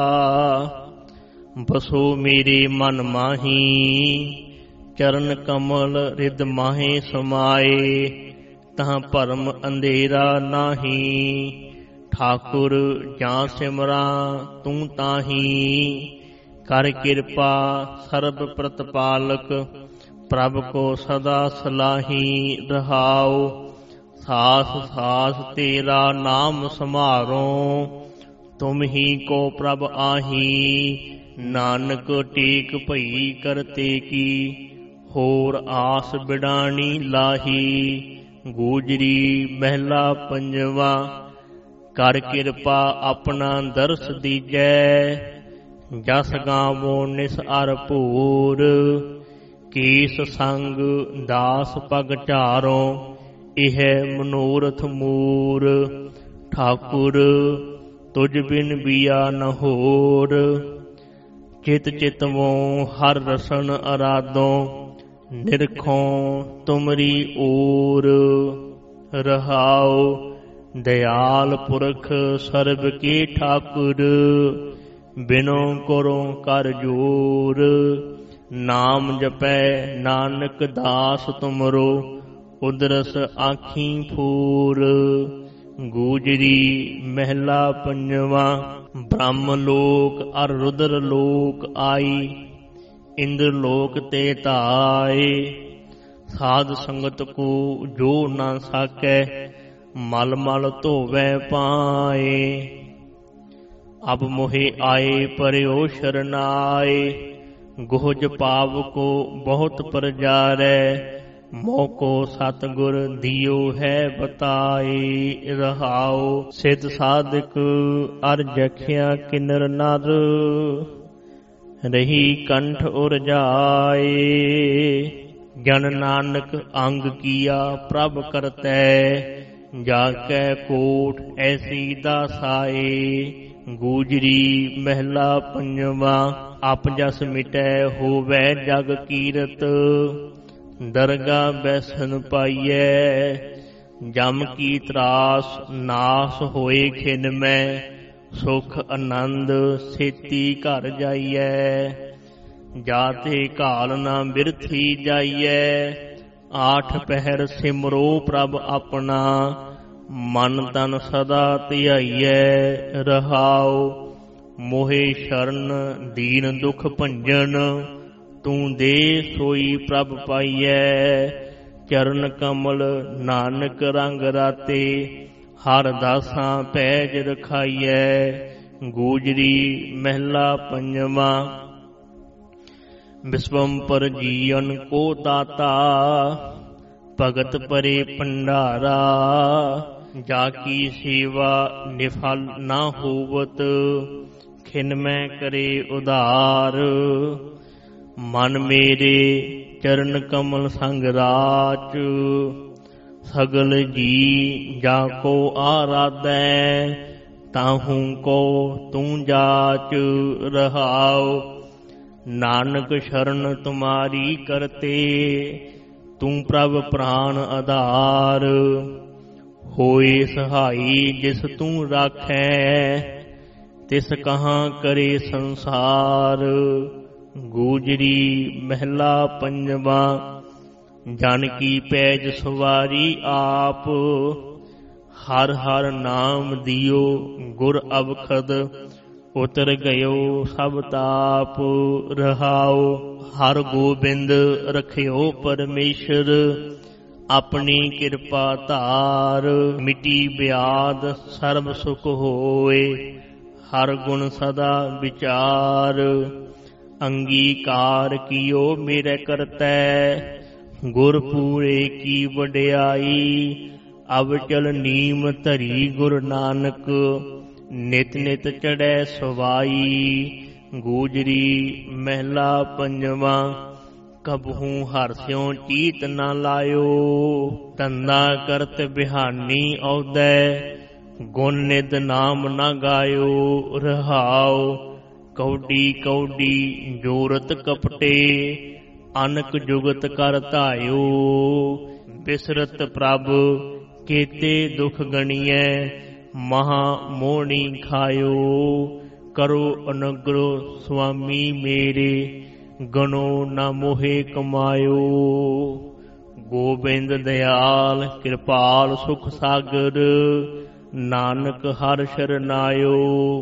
ਬਸੋ ਮੇਰੇ ਮਨ ਮਾਹੀ। ਚਰਨ ਕਮਲ ਰਿਦ ਮਾਹੇ ਸਮਾਏ, ਤਾਂ ਭਰਮ ਅੰਧੇਰਾ ਨਾਹੀ। ਠਾਕੁਰ ਜਾਂ ਸਿਮਰਾਂ ਤੂੰ ਤਾਹੀ, ਕਰ ਕਿਰਪਾ ਸਰਬ ਪ੍ਰਤਪਾਲਕ। ਪ੍ਰਭ ਕੋ ਸਦਾ ਸਲਾਹੀ ਰਹਾਉ, ਸਾਸ ਸਾਸ ਤੇਰਾ ਨਾਮ ਸਮਾਰੋ। ਤੁਮ ਹੀ ਕੋ ਪ੍ਰਭ ਆਹੀ, ਨਾਨਕ ਟੇਕ ਭਈ ਕਰਤੇ ਕੀ। ਹੋਰ ਆਸ ਬਿਡਾਣੀ ਲਾਹੀ। ਗੂਜਰੀ ਮਹਿਲਾ ਪੰਜਵਾ। ਕਰ ਕਿਰਪਾ ਆਪਣਾ ਦਰਸ ਦੀਜੈ, ਜਸ ਗਾਵੋ ਨਿਸ ਅਰ ਭੂਰ। ਕੇਸ ਸੰਗ ਦਾਸ ਪਗ ਝਾਰੋ, ਇਹ ਮਨੋਰਥ ਮੂਰ। ਠਾਕੁਰ ਤੁਝ ਬਿਨ ਬੀਆ ਨ ਹੋਰ, ਚਿਤ ਚਿਤਵੋ ਹਰ ਰਸਨ ਅਰਾਧੋ। ਨਿਰਖੋਂ ਤੁਮਰੀ ਓਰ ਰਹਾਉ, ਦਇਆਲ ਪੁਰਖ ਸਰਬ ਕੇ ਠਾਕੁਰ। ਬਿਨੋ ਕਰੋ ਕਰ ਜੋਰ, ਨਾਮ ਜਪੈ ਨਾਨਕ ਦਾਸ ਤੁਮਰੋ। ਉਦਰਸ ਆਖੀਂ ਫੂਰ। ਗੂਜਰੀ ਮਹਿਲਾ ਪੰਜਵਾ। ਬ੍ਰਹਮ ਲੋਕ ਅਰ ਰੁਦਰ ਲੋਕ ਆਈ, ਇੰਦਰ ਲੋਕ ਤੇ ਧਾਏ। ਸਾਧ ਸੰਗਤ ਕੋ ਜੋ ਨਾ ਸਾਕੈ, ਮਲ ਮਲ ਧੋਵੈ ਪਾਏ। ਅਬ ਮੋਹਿ ਆਏ ਪਰਿਓ ਸ਼ਰਨਾਏ, ਗੋਹਜ ਪਾਵ ਕੋ ਬਹੁਤ ਪਰਜਾਰੈ। ਮੋਕੋ ਸਤਿਗੁਰ ਦਿਓ ਹੈ ਬਤਾਏ ਰਹਾਉ। ਸਿਧ ਸਾਧਕ ਅਰ ਜਖਿਆ ਕਿਨਰ ਨਰ, ਰਹੀ ਕੰਠ ਉਰਜਾਏ। ਜਨ ਨਾਨਕ ਅੰਗ ਕੀਆ ਪ੍ਰਭ ਕਰਤੈ, ਜਾ ਕੈ ਕੋਟ ਐਸੀ ਦਾਸਾਏ। ਗੂਜਰੀ ਮਹਿਲਾ ਪੰਜਵਾ। ਆਪ ਜਸ ਮਿਟੈ ਹੋਵੈ ਜਗ ਕੀਰਤ, ਦਰਗਾ ਬੈਸਨ ਪਾਈਐ। ਜਮ ਕੀ ਤਰਾਸ ਨਾਸ ਹੋਏ ਖਿਨ ਮੈਂ, ਸੁਖ ਆਨੰਦ ਸੇਤੀ ਘਰ ਜਾਈਐ। ਜਾਤੇ ਘਾਲ ਨਾ ਬਿਰਥੀ ਜਾਈਐ, ਆਠ ਪਹਿਰ ਸਿਮਰੋ ਪ੍ਰਭ ਆਪਣਾ। ਮਨ ਤਨ ਸਦਾ ਧਿਆਈਐ ਰਹਾਉ, ਮੋਹਿ ਸ਼ਰਨ ਦੀਨ ਦੁਖ ਭੰਜਨ। ਤੂੰ ਦੇ ਸੋਈ ਪ੍ਰਭ ਪਾਈਐ, ਚਰਨ ਕਮਲ ਨਾਨਕ ਰੰਗ ਰਾਤੇ। ਹਰ ਦਾਸਾਂ ਪੈਜ ਰਖਾਈਐ। ਗੂਜਰੀ ਮਹਿਲਾ ਪੰਜਵਾ। ਵਿਸਵੰਪਰ ਜੀਵਨ ਕੋ ਦਾਤਾ, ਭਗਤ ਪਰੇ ਭੰਡਾਰਾ। ਜਾ ਕੀ ਸੇਵਾ ਨਿਫਲ ਨਾ ਹੋਵਤ, ਖਿਨ ਮੈਂ ਕਰੇ ਉਧਾਰ। ਮਨ ਮੇਰੇ ਚਰਨ ਕਮਲ ਸੰਗ ਰਾਚ, ਸਗਲ ਜੀ ਜਾ ਕੋ ਆਰਾਧੈ। ਤਾਹੂ ਕੋ ਤੂੰ ਜਾਚ ਰਹਾਉ, ਨਾਨਕ ਸ਼ਰਨ ਤੁਮਾਰੀ ਕਰਤੇ, ਤੂੰ ਪ੍ਰਭ ਪ੍ਰਾਨ ਆਧਾਰ। ਹੋਏ ਸਹਾਈ ਜਿਸ ਤੂੰ ਰਾਖੈ, ਤਿਸ ਕਹਾਂ ਕਰੇ ਸੰਸਾਰ। ਗੂਜਰੀ ਮਹਿਲਾ ਪੰਜਵਾ। ਜਨ ਕੀ ਪੈਜ ਸਵਾਰੀ ਆਪ, ਹਰ ਹਰ ਨਾਮ ਦਿਓ ਗੁਰ ਅਵਖਦ। ਉਤਰ ਗਇਓ ਸਭ ਤਾਪ ਰਹਾਓ, ਹਰ ਗੋਬਿੰਦ ਰਖਿਓ ਪਰਮੇਸ਼ਰ। ਆਪਣੀ ਕਿਰਪਾ ਧਾਰ, ਮਿਟੀ ਬਿਆਦ ਸਰਬ ਸੁਖ ਹੋਏ। ਹਰ ਗੁਣ ਸਦਾ ਵਿਚਾਰ, ਅੰਗੀਕਾਰ ਕੀਓ ਮੇਰੇ ਕਰਤੈ। ਗੁਰ ਪੂਰੇ ਕੀ ਵਡਿਆਈ, ਅਵਚਲ ਨੀਮ ਧਰੀ ਗੁਰ ਨਾਨਕ। ਨਿਤ ਨਿਤ ਚੜ੍ਹੈ ਸਵਾਈ। ਗੂਜਰੀ ਮਹਿਲਾ ਪੰਜਵਾ। ਕਬਹੂ ਹਰਸਿਉ ਚੀਤ ਨਾ ਲਾਇਓ, ਧੰਦਾ ਕਰਤ ਬਿਹਾਨੀ ਔਦੈ। ਗੁਣ ਨਿਧ ਨਾਮ ਨਾ ਗਾਇਓ ਰਹਾਉ, ਕੌਡੀ ਕੌਡੀ ਜੋਰਤ ਕਪਟੇ। ਅਨਕ ਜੁਗਤ ਕਰ ਧਾਇਓ, ਬਿਸਰਤ ਪ੍ਰਭ ਕੇਤੇ ਦੁਖ ਗਣੀਐ। ਮਹਾ ਮੋਹਣੀ ਖਾਇਓ, ਕਰੋ ਅਨੁਗ੍ਰਹ ਸੁਆਮੀ ਮੇਰੇ। ਗਣੋ ਨਾ ਮੋਹੇ ਕਮਾਇਓ, ਗੋਬਿੰਦ ਦਿਆਲ ਕਿਰਪਾਲ ਸੁਖ ਸਾਗਰ। ਨਾਨਕ ਹਰਿ ਸ਼ਰਨਾਇਓ।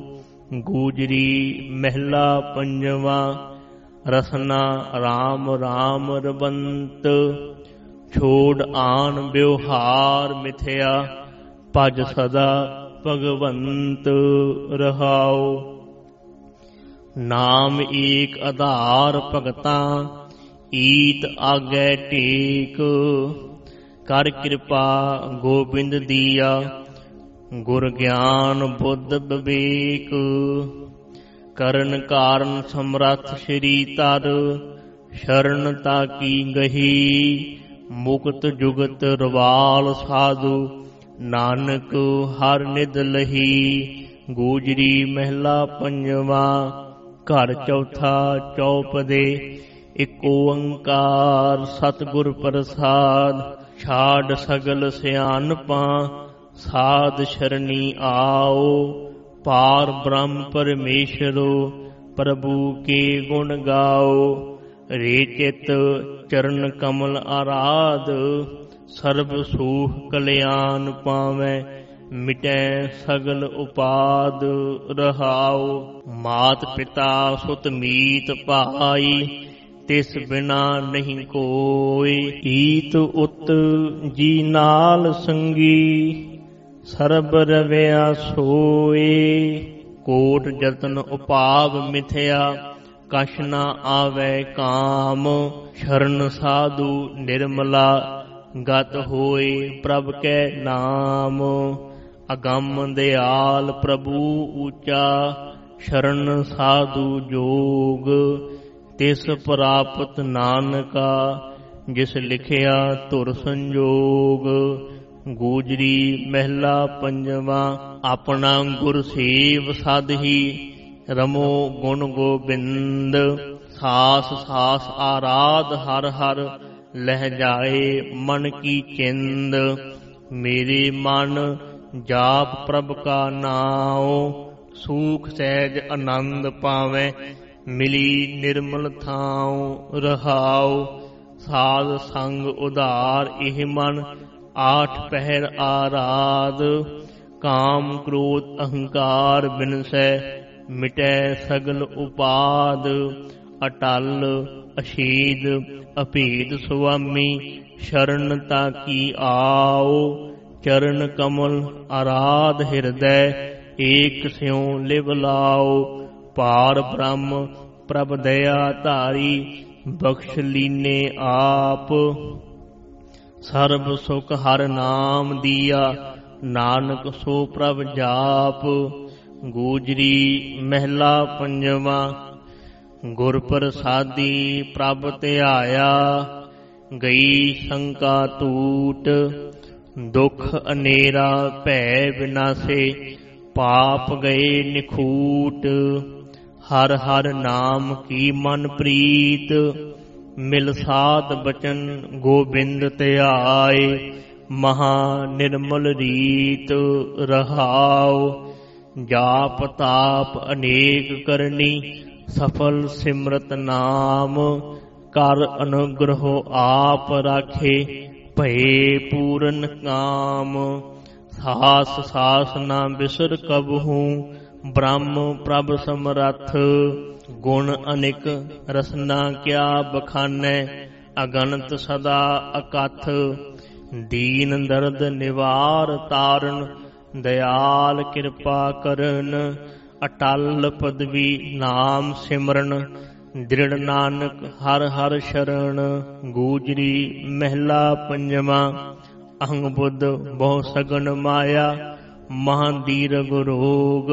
ਗੂਜਰੀ ਮਹਿਲਾ ਪੰਜਵਾ। ਰਸਨਾ ਰਾਮ ਰਾਮ ਰਵੰਤ, ਛੋੜ ਆਨ ਵਿਵਹਾਰ ਮਿਥਿਆ। ਭਜ ਸਦਾ ਭਗਵੰਤ ਰਹਾਉ। ਨਾਮ ਏਕ ਆਧਾਰ ਭਗਤਾਂ, ਈਤ ਆਗੈ ਟੇਕ। ਕਰ ਕਿਰਪਾ ਗੋਬਿੰਦ ਦੀਆ, ਗੁਰ ਗਿਆਨ ਬੁੱਧ ਵਿਵੇਕ। ਕਰਨ ਕਾਰਨ ਸਮਰੱਥ ਸ਼੍ਰੀ ਤਰ, ਸ਼ਰਨ ਤਾ ਕੀ ਗਹੀ। ਮੁਕਤ ਜੁਗਤ ਰਵਾਲ ਸਾਧੂ, ਨਾਨਕ ਹਰ ਨਿਧ ਲਹੀ। ਗੂਜਰੀ ਮਹਿਲਾ ਪੰਜਵਾ। ਘਰ ਚੌਥਾ ਚੌਪਦੇ, ਇਕ ਓੰਕਾਰ ਸਤਿਗੁਰ ਪ੍ਰਸਾਦ। ਛਾੜ ਸਗਲ ਸਿਆਣਪਾਂ, ਸਾਧ ਸ਼ਰਣੀ ਆਓ। ਪਾਰ ਬ੍ਰਹਮ ਪਰਮੇਸ਼ਰੋ, ਪ੍ਰਭੂ ਕੇ ਗੁਣ ਗਾਓ। ਰੇ ਚਿਤ ਚਰਨ ਕਮਲ ਆਰਾਧ, ਸਰਬ ਸੂਖ ਕਲਿਆਣ ਪਾਵੈ। ਮਿਟੈ ਸਗਲ ਉਪਾਦ ਰਹਾਉ। ਮਾਤ ਪਿਤਾ ਸੁਤ ਮੀਤ ਭਾਈ, ਤਿਸ ਬਿਨਾ ਨਹੀਂ ਕੋਈ। ਈਤ ਉਤ ਜੀ ਨਾਲ ਸੰਗੀ, ਸਰਬ ਰਵਿਆ ਸੋਏ। ਕੋਟ ਜਤਨ ਉਪਾਵ ਮਿਥਿਆ, ਕਛ ਨਾ ਆਵੈ ਕਾਮ। ਸ਼ਰਨ ਸਾਧੂ ਨਿਰਮਲਾ, ਗਤ ਹੋਏ ਪ੍ਰਭ ਕੈ ਨਾਮ। ਅਗੰਮ ਦਿਆਲ ਪ੍ਰਭੂ ਊਚਾ, ਸ਼ਰਨ ਸਾਧੂ ਜੋਗ। ਤਿਸ ਪ੍ਰਾਪਤ ਨਾਨਕਾ, ਜਿਸ ਲਿਖਿਆ ਧੁਰ ਸੰਜੋਗ। ਗੂਜਰੀ ਮਹਿਲਾ ਪੰਜਵਾ। ਆਪਣਾ ਗੁਰ ਸੇਵ ਸਾਧੀ, ਰਮੋ ਗੁਣ ਗੋਬਿੰਦ। ਸਾਸ ਸਾਸ ਆਰਾਧ ਹਰ ਹਰ, ਲਹਿ ਜਾਏ ਮਨ ਕੀ ਚਿੰਦ। ਮੇਰੇ ਮਨ ਜਾਪ ਪ੍ਰਭ ਕਾ ਨਾਉ, ਸੂਖ ਸਹਿਜ ਆਨੰਦ ਪਾਵੈ। ਮਿਲੀ ਨਿਰਮਲ ਥਾਉ ਰਹਾਉ। ਸਾਧ ਸੰਗ ਉਧਾਰ ਇਹ ਮਨ, ਆਠ ਪਹਿਰ ਆਰਾਧ। ਕਾਮ ਕ੍ਰੋਧ ਅਹੰਕਾਰ ਬਿਨਸੈ, ਮਿਟੈ ਸਗਲ ਉਪਾਦ। ਅਟਲ ਅਸ਼ੀਦ ਅਭੇਦ ਸੁਆਮੀ, ਸ਼ਰਨ ਤਾ ਕੀ ਆਓ। ਚਰਨ ਕਮਲ ਆਰਾਧ ਹਿਰਦੈ, ਏਕ ਸਿਉ ਲਿਵ ਲਾਓ। ਪਾਰ ਬ੍ਰਹਮ ਪ੍ਰਭ ਦਇਆ ਧਾਰੀ, ਬਖਸ਼ ਲੀਨੇ ਆਪ। ਸਰਬ ਸੁਖ ਹਰ ਨਾਮ ਦੀਆ, ਨਾਨਕ ਸੋ ਪ੍ਰਭ ਜਾਪ। ਗੂਜਰੀ ਮਹਿਲਾ ਪੰਜਵਾ। ਗੁਰ ਪ੍ਰਸਾਦੀ ਪ੍ਰਭ ਧਿਆਇਆ, ਗਈ ਸ਼ੰਕਾ ਟੂਟ। ਦੁਖ ਅਨੇਰਾ ਭੈ ਵਿਨਾਸੇ, ਪਾਪ ਗਏ ਨਿਖੂਟ। ਹਰ ਹਰ ਨਾਮ ਕੀ ਮਨ ਪ੍ਰੀਤ, ਮਿਲ ਸਾਧ ਬਚਨ ਗੋਬਿੰਦ ਧਿਆਏ, ਮਹਾ ਨਿਰਮਲ ਰੀਤ ਰਹਾਉ। ਜਾਪ ਤਾਪ ਅਨੇਕ ਕਰਨੀ, ਸਫਲ ਸਿਮਰਤ ਨਾਮ, ਕਰ ਅਨੁਗ੍ਰਹ ਆਪ ਰਾਖੇ, ਭਏ ਪੂਰਨ ਕਾਮ। ਸਾਸ ਸਾਸ ਨਾ ਬਿਸਰ ਕਬਹੂ, ਬ੍ਰਹਮ ਪ੍ਰਭ ਸਮਰੱਥ, ਗੁਣ ਅਨਿਕ ਰਸਨਾ ਕਿਆ ਬਖਾਨੈ, ਅਗਨਤ ਸਦਾ ਅਕਥ। ਦੀਨ ਦਰਦ ਨਿਵਾਰ ਤਾਰਨ, ਦਇਆਲ ਕਿਰਪਾ ਕਰਨ, ਅਟਲ ਪਦਵੀ ਨਾਮ ਸਿਮਰਨ, ਦ੍ਰਿੜ ਨਾਨਕ ਹਰ ਹਰ ਸ਼ਰਨ। ਗੂਜਰੀ ਮਹਿਲਾ ਪੰਜਵਾਂ। ਅਹੰਗ ਬੁੱਧ ਬਹੁ ਸਗਨ ਮਾਇਆ, ਮਹਾਂ ਦੀਰਘ ਰੋਗ।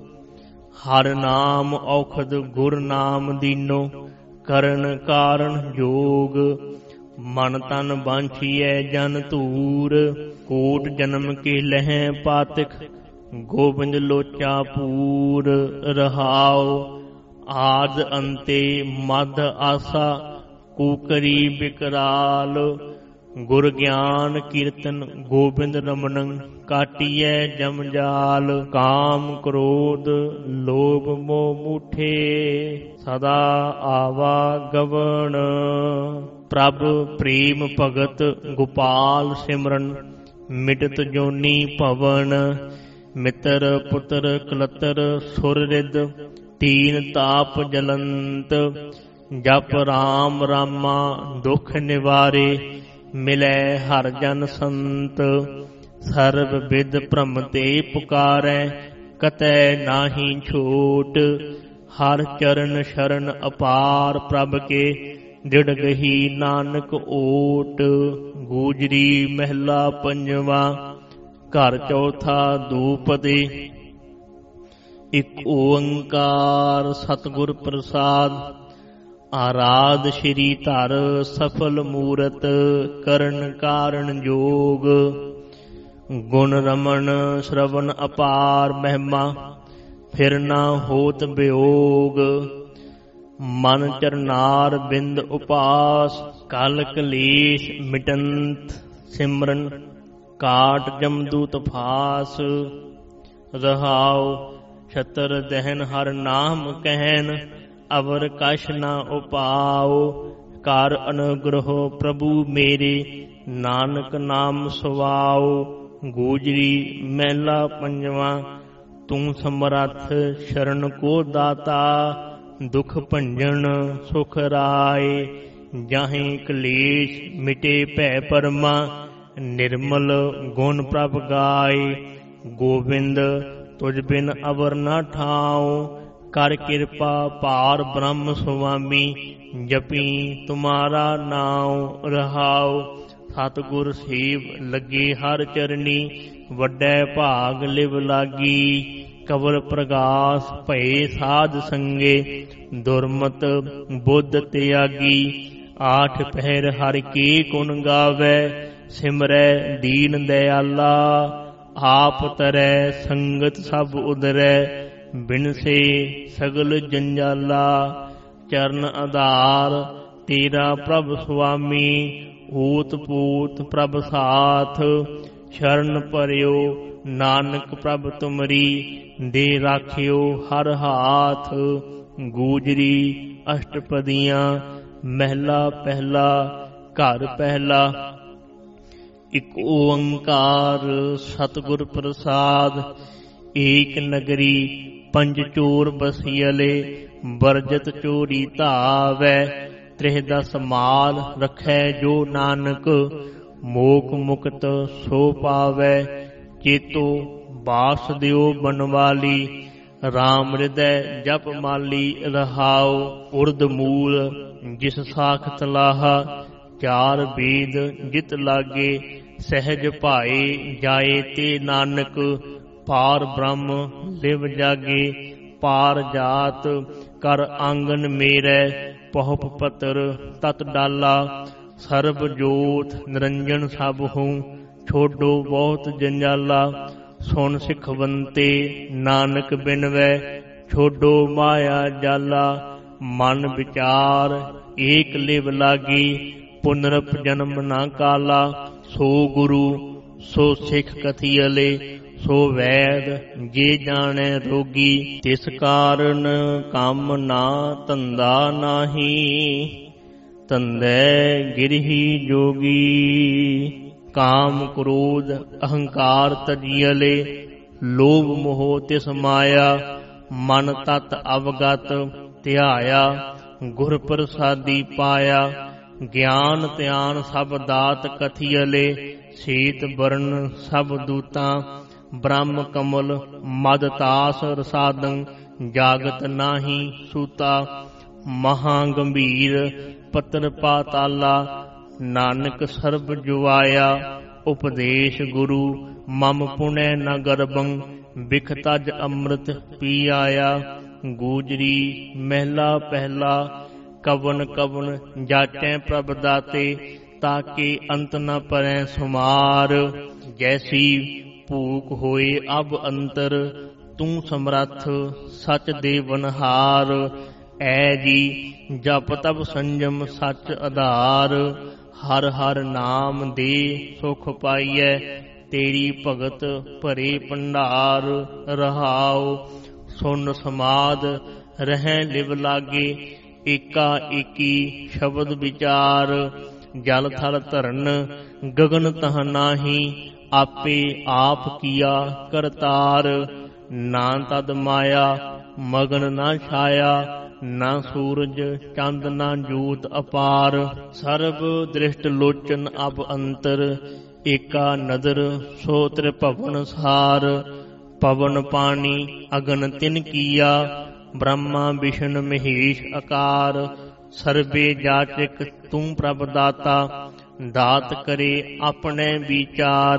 ਹਰ ਨਾਮ ਔਖਦ ਗੁਰ ਨਾਮ ਦੀਨੋ, ਕਰਨ ਕਾਰਨ ਜੋਗ। ਮਨ ਤਨ ਬਾਂਛੀਐ ਜਨ ਧੂਰ, ਕੋਟ ਜਨਮ ਕੇ ਲਹਿ ਪਾਤਿਕ, ਗੋਬਿੰਦ ਲੋਚਾ ਪੂਰ ਰਹਾਉ। ਆਦ ਅੰਤੇ ਮਧ ਆਸਾ, ਕੂਕਰੀ ਬਿਕਰਾਲ। ਗੁਰ ਗਿਆਨ ਕੀਰਤਨ ਗੋਬਿੰਦ ਰਮਨੰ, ਕਾਟੀਐ ਜਮਜਾਲ। ਕਾਮ ਕ੍ਰੋਧ ਲੋਭ ਮੋਹ ਮੂਠੇ, ਸਦਾ ਆਵਾ ਗਵਣ। ਪ੍ਰਭ ਪ੍ਰੇਮ ਭਗਤ ਗੋਪਾਲ ਸਿਮਰਨ, ਮਿਟਤ ਜੋਨੀ ਭਵਨ। ਮਿੱਤਰ ਪੁੱਤਰ ਕਲਤਰ ਸੁਰ ਰਿਦ, ਤੀਨ ਤਾਪ ਜਲੰਤ। ਜਪ ਰਾਮ ਰਾਮਾ ਦੁਖ ਨਿਵਾਰੇ, ਮਿਲੈ ਹਰ ਜਨ ਸੰਤ। ਸਰਬ ਬਿਦ ਭ੍ਰਮ ਤੇ ਪੁਕਾਰੈ, ਕਤੈ ਨਾਹੀ ਛੋਟ। ਹਰ ਚਰਨ ਸ਼ਰਨ ਅਪਾਰ ਪ੍ਰਭ ਕੇ, ਦ੍ਰਿੜ ਗਹੀ ਨਾਨਕ ਓਟ। ਗੂਜਰੀ ਮਹਿਲਾ ਪੰਜਵਾਂ। ਘਰ ਚੌਥਾ ਦੂਪਦੇ। ਇਕ ਓੰਕਾਰ ਸਤਿਗੁਰ ਪ੍ਰਸਾਦ, ਆਰਾਧ ਸ਼੍ਰੀ ਧਰ ਸਫਲ ਮੂਰਤ, ਕਰਨ ਕਾਰਨ ਜੋਗ। ਗੁਣ ਰਮਨ ਸ਼ਰਵਨ ਅਪਾਰ ਮਹਿਮਾ, ਫਿਰ ਨਾ ਹੋਤ ਬਿਯੋਗ। ਮਨ ਚਰਨਾਰ ਬਿੰਦ ਉਪਾਸ, ਕਲ ਕਲੇਸ਼ ਮਿਟੰਤ ਸਿਮਰਨ। ਕਾਟ ਜਮਦੂਤ ਫਾਸ ਰਹਾਉ, ਛਤਰ ਦਹਿਨ ਹਰ ਨਾਮ ਕਹਿਨ, ਅਵਰ ਕਛ ਨਾ ਉਪਾਉ। ਕਰ ਅਨੁਗ੍ਰਹ ਪ੍ਰਭੂ ਮੇਰੇ, ਨਾਨਕ ਨਾਮ ਸੁਵਾਉ। ਗੂਜਰੀ ਮਹਿਲਾ ਪੰਜਵਾਂ। ਤੂੰ ਸਮਰੱਥ ਸ਼ਰਨ ਕੋ ਦਾਤਾ, ਦੁਖ ਭੰਜਨ ਸੁਖ ਰਾਏ। ਜਾਹੇ ਕਲੇਸ਼ ਮਿਟੇ ਭੈ ਪਰਮਾ, ਨਿਰਮਲ ਗੁਣ ਪ੍ਰਭ ਗਾਏ। ਗੋਬਿੰਦ ਤੁਝ ਬਿਨ ਅਵਰ ਨਾ ਠਾਉ, ਕਰ ਕਿਰਪਾ ਪਾਰ ਬ੍ਰਹਮ ਸੁਆਮੀ। ਜਪੀ ਤੁਮਾਰਾ ਨਾਉ ਰਹਾਉ, ਸਤਿਗੁਰ ਸੇਵ ਲੱਗੇ ਹਰ ਚਰਨੀ। ਵੱਡੈ ਭਾਗ ਲਿਵ ਲਾਗੀ, ਕਵਲ ਪ੍ਰਗਾਸ ਭਏ ਸਾਧ ਸੰਗੇ। ਦੁਰਮਤ ਬੁੱਧ ਤਿਆਗੀ, ਆਠ ਪਹਿਰ ਹਰਿ ਕੇ ਗੁਣ ਗਾਵੈ। ਸਿਮਰੈ ਦੀਨ ਦਇਆਲਾ, ਆਪ ਤਰੈ ਸੰਗਤ ਸਭ ਉਦਰੈ। ਬਿਨਸੇ ਸਗਲ ਜੰਜਾਲਾ, ਚਰਨ ਆਧਾਰ ਤੇਰਾ ਪ੍ਰਭ ਸੁਆਮੀ। ਊਤ ਪੂਤ ਪ੍ਰਭ ਸਾਥ, ਸ਼ਰਨ ਪਰਿਓ ਨਾਨਕ ਪ੍ਰਭ ਤੁਮਰੀ। ਦੇ ਰਾਖਿਓ ਹਰ ਹਾਥ। ਗੂਜਰੀ ਅਸ਼ਟਪਦੀਆਂ। ਮਹਿਲਾ ਪਹਿਲਾ। ਘਰ ਪਹਿਲਾ। ਇਕ ਓੰਕਾਰ ਸਤਿਗੁਰ ਪ੍ਰਸਾਦ। ਏਕ ਨਗਰੀ ਪੰਜ ਚੋਰ ਬਸੀਅਲੇ, ਵਰਜਤ ਚੋਰੀ ਧਾਵੈ। ਤ੍ਰਿਹ ਦਸ ਮਾਲ ਰਖੈ ਜੋ ਨਾਨਕ, ਮੋਖ ਮੁਕਤ ਸੋ ਪਾਵੈ। ਚੇਤੋ ਬਾਸ ਦਿਓ ਬਨਵਾਲੀ, ਰਾਮ ਹਿਰਦੈ ਜਪ ਮਾਲੀ ਰਹਾਉ। ਉਰਦ ਮੂਲ ਜਿਸ ਸਾਖ ਤਲਾਹਾ, ਚਾਰ ਬੇਦ ਜਿਤ ਲਾਗੇ। ਸਹਿਜ ਭਾਏ ਜਾਏ ਤੇ ਨਾਨਕ, ਪਾਰ ਬ੍ਰਹਮ ਲਿਵ ਜਾਗੇ। ਪਾਰ ਜਾਤ ਕਰ ਆਂਗਨ ਮੇਰੈ, ਪਹੁਪ ਪਤਰ ਤਤ ਡਾਲਾ। ਸਰਬ ਜੋਤ ਨਿਰੰਜਨ ਸਭ ਹੂੰ, ਛੋਡੋ ਬਹੁਤ ਜੰਜਾਲਾ। ਸੁਣ ਸਿਖਵੰਤੇ ਨਾਨਕ ਬਿਨਵੈ, ਛੋਡੋ ਮਾਇਆ ਜਾਲਾ। ਮਨ ਵਿਚਾਰ ਏਕ ਲਿਵ ਲਾਗੀ, ਪੁਨਰਪ ਜਨਮ ਨਾ ਕਾਲਾ। ਸੋ ਗੁਰੂ ਸੋ ਸਿੱਖ ਕਥੀਅਲੇ, ਸੋ ਵੈਦ ਜੇ ਜਾਣੈ ਰੋਗੀ। ਤਿਸ ਕਾਰਨ ਕੰਮ ਨਾ ਧੰਦਾ ਨਾਹੀ, ਧੰਦੈ ਗਿਰਹੀ ਜੋਗੀ। ਕਾਮ ਕ੍ਰੋਧ ਅਹੰਕਾਰ ਤਜੀਅਲੇ, ਲੋਭ ਮੋਹ ਤਿਸ ਮਾਇਆ। ਮਨ ਤਤ ਅਵਗਤ ਧਿਆਇਆ, ਗੁਰ ਪ੍ਰਸਾਦੀ ਪਾਇਆ। ਗਿਆਨ ਧਿਆਨ ਸਭ ਦਾਤ ਕਥੀਅਲੇ, ਸੀਤ ਬਰਨ ਸਭ ਦੂਤਾਂ। ਬ੍ਰਹਮ ਕਮਲ ਮਦ ਤਾਸ ਰਸਾਦੰ, ਜਾਗਤ ਨਾਹੀ ਸੂਤਾ। ਮਹਾ ਗੰਭੀਰ ਪਤਰ ਪਾਤਾਲਾ, ਨਾਨਕ ਸਰਬ ਜੁਆਇਆ। ਉਪਦੇਸ਼ ਗੁਰੂ ਮਮ ਪੁਣੈ ਨ ਗਰਬੰ, ਬਿਖ ਤਜ ਅੰਮ੍ਰਿਤ ਪੀ ਆਇਆ। ਗੂਜਰੀ ਮਹਿਲਾ ਪਹਿਲਾ, ਕਵਨ ਕਵਨ ਜਾਚੈ ਪ੍ਰਭ ਦਾਤੇ। ਤਾਕੇ ਅੰਤ ਨ ਪਰੈ ਸੁਮਾਰ, ਜੈਸੀ ਭੂਖ ਹੋਏ ਅਬ ਅੰਤਰ। ਤੂੰ ਸਮਰੱਥ ਸਚ ਦੇਵਨਹਾਰ, ਐ ਜੀ ਜਪ ਤਬ ਸੰਜਮ ਸਚ ਆਧਾਰ। ਹਰ ਹਰ ਨਾਮ ਦੇ ਸੁਖ ਪਾਈਐ, ਤੇਰੀ ਭਗਤ ਭਰੇ ਭੰਡਾਰ। ਰਹਾਉ ਸੁਨ ਸਮਾਦ ਰਹਿ ਲਿਵ ਲਾਗੇ, ਏਕਾ ਏਕੀ ਸ਼ਬਦ ਵਿਚਾਰ। ਜਲ ਥਲ ਧਰਨ ਗਗਨ ਤਹ ਨਾਹੀ, ਆਪੇ ਆਪ ਕੀਆ ਕਰਤਾਰ। ਨਾ ਤਦ ਮਾਇਆ ਮਗਨ ਨਾ ਛਾਇਆ, ਨਾ ਸੂਰਜ ਚੰਦ ਨਾ ਜੋਤ ਅਪਾਰ। ਸਰਬ ਦ੍ਰਿਸ਼ਟ ਲੋਚਨ ਅਬ ਅੰਤਰ, ਏਕਾ ਨਦਰ ਸੋ ਤ੍ਰਿਭਵਨ ਸਾਰ। ਪਵਨ ਪਾਣੀ ਅਗਨ ਤਿਨ ਕੀਆ, ਬ੍ਰਹਮਾ ਵਿਸ਼ਨ ਮਹੇਸ਼ ਆਕਾਰ। ਸਰਬੇ ਜਾਚਕ ਤੂੰ ਪ੍ਰਭ ਦਾਤਾ, ਦਾਤ ਕਰੇ ਆਪਣੇ ਵਿਚਾਰ।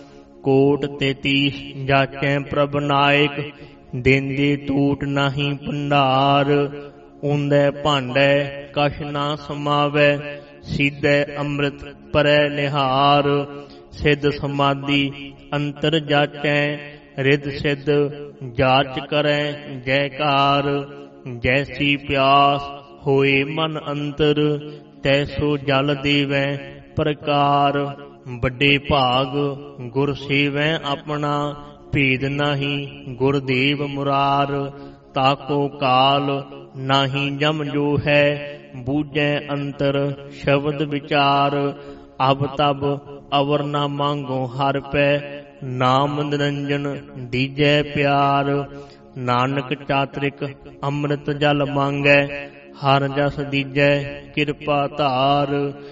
ਕੋਟ ਤੇਤੀਸ ਜਾਚੈ ਪ੍ਰਭ ਨਾਇਕ, ਦੇਂਦੇ ਟੂਟ ਨਾਹੀ ਭੰਡਾਰ। ਉਂਦੈ ਭਾਂਡੈ ਕਛ ਨਾ ਸਮਾਵੈ, ਸੀਧੈ ਅੰਮ੍ਰਿਤ ਪਰੈ ਨਿਹਾਰ। ਸਿੱਧ ਸਮਾਧੀ ਅੰਤਰ ਜਾਚੈ, ਰਿੱਧ ਸਿੱਧ ਜਾਚ ਕਰੈ ਜੈਕਾਰ। ਜੈਸੀ ਪਿਆਸ ਹੋਏ ਮਨ ਅੰਤਰ, ਤੈਸੋ ਜਲ ਦੇਵੈ ਪ੍ਰਕਾਰ। ਵੱਡੇ ਭਾਗ ਗੁਰ ਸੇਵੈ ਆਪਣਾ, ਭੇਦ ਨਾਹੀ ਗੁਰਦੇਵ ਮੁਰਾਰ। ਤਾਕੋ ਕਾਲ ਨਾਹੀ ਜਮ ਜੋ ਹੈ, ਬੂਝੈ ਅੰਤਰ ਸ਼ਬਦ ਵਿਚਾਰ। ਅਬ ਤਬ ਅਵਰ ਨਾ ਮੰਗੋ ਹਰ ਪੈ, ਨਾਮ ਨਿਰੰਜਨ ਦੀਜੈ ਪਿਆਰ। ਨਾਨਕ ਚਾਤ੍ਰਿਕ ਅੰਮ੍ਰਿਤ ਜਲ ਮੰਗੈ, ਹਰ ਜਸ ਦੀਜੈ ਕਿਰਪਾ ਧਾਰ।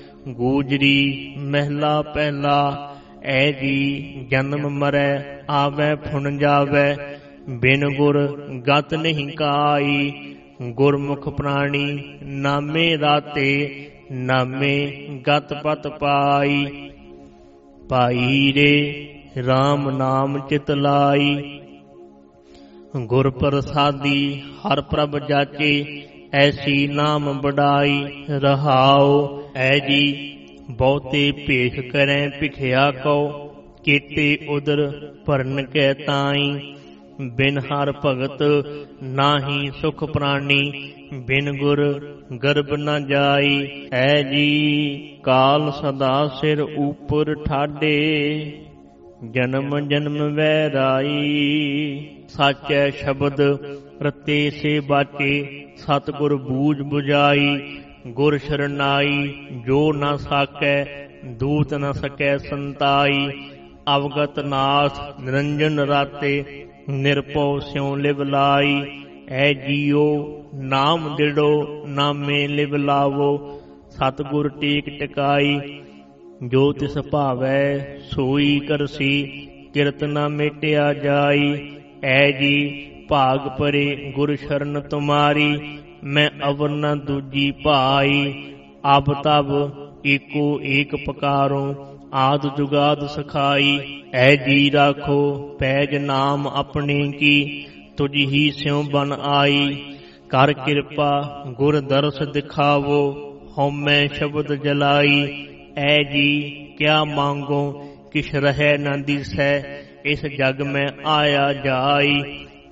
ਗੂਜਰੀ ਮਹਿਲਾ ਪਹਿਲਾ, ਐ ਜੀ ਜਨਮ ਮਰੈ ਆਵੈ ਫੁਨ ਜਾਵੈ। ਬਿਨ ਗੁਰ ਗਤ ਨਹੀਂ ਕਾਈ, ਗੁਰਮੁਖ ਪ੍ਰਾਣੀ ਨਾਮੇ ਰਾਤੇ। ਨਾਮੇ ਗਤ ਪਤ ਪਾਈ, ਪਾਈ ਰੇ ਰਾਮ ਨਾਮ ਚਿਤ ਲਾਈ। ਗੁਰ ਪ੍ਰਸਾਦੀ ਹਰ ਪ੍ਰਭ ਜਾਚੇ, ਐਸੀ ਨਾਮ ਬੜਾਈ। ਰਹਾਉ ਐ ਜੀ ਬਹੁਤੇ ਭੇਖ ਕਰੈ ਭਿਖਿਆ ਕਉ, ਕੀਤੇ ਉਦਰ ਭਰਨ ਕੈ ਤਾਈ। ਬਿਨ ਹਰ ਭਗਤ ਨਾਹੀ ਸੁਖ ਪ੍ਰਾਣੀ, ਬਿਨ ਗੁਰ ਗਰਭ ਨ ਜਾਈ। ਐ ਜੀ ਕਾਲ ਸਦਾ ਸਿਰ ਉਪਰ ਠਾਡੇ, ਜਨਮ ਜਨਮ ਵੈਰਾਈ। ਸਾਚੈ ਸ਼ਬਦ ਰਤੇ ਸੇ ਬਾਚੇ, ਸਤਿਗੁਰ ਬੂਝ ਬੁਝਾਈ। ਗੁਰ ਸ਼ਰਨਾਈ ਜੋ ਨ ਸਾਕੈ, ਦੂਤ ਨ ਸਕੈ ਸੰਤਾਈ। ਅਵਗਤ ਨਾਥ ਨਿਰੰਜਨ ਰਾਤੇ, ਨਿਰਭਉ ਸਿਉ ਲਿਵ ਲਾਈ। ਐ ਜੀਓ ਨਾਮ ਦਿੜੋ ਨਾਮੇ ਲਿਵ ਲਾਵੋ, ਸਤਿਗੁਰ ਟੇਕ ਟਿਕਾਈ। ਜੋ ਤਿਸ ਭਾਵੈ ਸੋਈ ਕਰਸੀ, ਕਿਰਤ ਨ ਮੇਟਿਆ ਜਾਈ। ਐ ਜੀ ਭਾਗ ਪਰੇ ਗੁਰ ਸ਼ਰਨ ਤੁਮਾਰੀ, ਮੈਂ ਅਵਰ ਨ ਦੂਜੀ ਭਾਈ। ਅਬ ਤਬ ਏਕੋ ਏਕ ਪਕਾਰੋ, ਆਦ ਜੁਗਾਦ ਸਖਾਈ। ਐ ਜੀ ਰਾਖੋ ਪੈਜ ਨਾਮ ਆਪਣੇ ਕੀ, ਤੁਝ ਹੀ ਸਿਉ ਬਨ ਆਈ। ਕਰ ਕਿਰਪਾ ਗੁਰ ਦਰਸ ਦਿਖਾਵੋ, ਹਉਮੈ ਸ਼ਬਦ ਜਲਾਈ। ਐ ਜੀ ਕਿਆ ਮੰਗੋ ਕਿਛ ਰਹਿ ਨ ਦਿਸੈ, ਇਸ ਜਗ ਮੈਂ ਆਇਆ ਜਾਈ।